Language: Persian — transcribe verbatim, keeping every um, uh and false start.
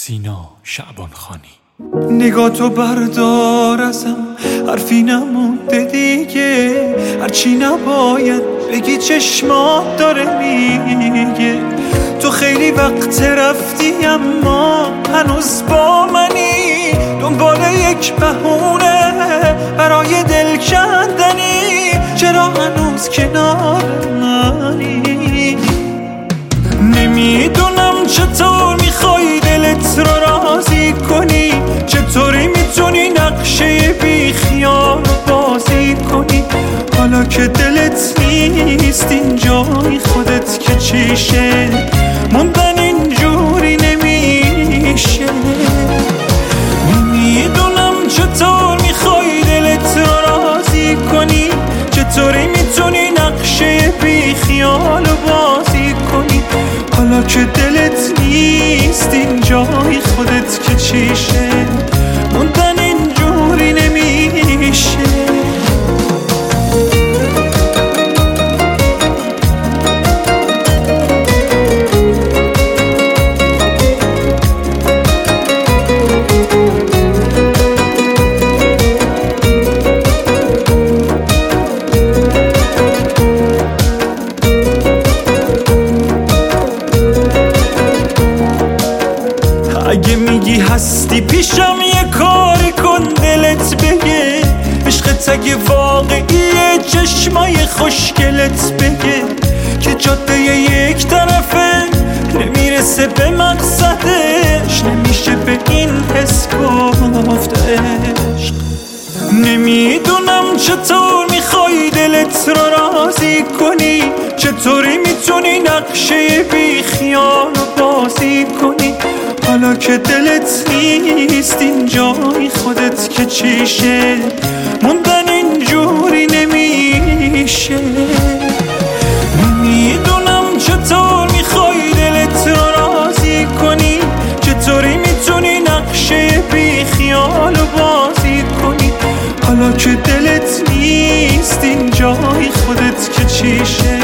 سینا شعبان خانی. نگاه تو بردار ازم، حرفی نمونده دیگه، هرچی نباید بگی چشمات داره میگه. تو خیلی وقت رفتی اما هنوز با منی، دنبال یک بهونه برای دل کندنی. چرا هنوز کنار منی؟ نمیدونم چطور میخوای دلت رو راضی کنی، چطوری میتونی نقشه بی خیال بازی کنی. حالا که دلت نیست این جای خودت که چیشه، موندن اینجوری نمیشه. نمیدونم چطور میخوای دلت رو راضی کنی، چطوری میتونی نقشه بی خیال بازی کنی. حالا که دلت نیست این جای خودت که چیشه، موندن اینجوری نمیشه. اگه میگی هستی پیشم یه کاری کن دلت بگه، عشقت اگه واقعیه چشمای خوشگلت بگه که جاده یک طرفه نمیرسه به مقصدش، نمیشه به این حس گفت عشق. نمیدونم چطور میخوای دلت رو راضی کنی، چطوری میتونی نقشه بی خیال بازی کنی. حالا که دلت نیست این جای خودت که چیشه، موندن اینجوری نمیشه. نمیدونم چطور میخوای دلت رو راضی کنی، چطوری میتونی نقشه بی خیال بازی کنی. حالا که دلت نیست این جای خودت که چیشه،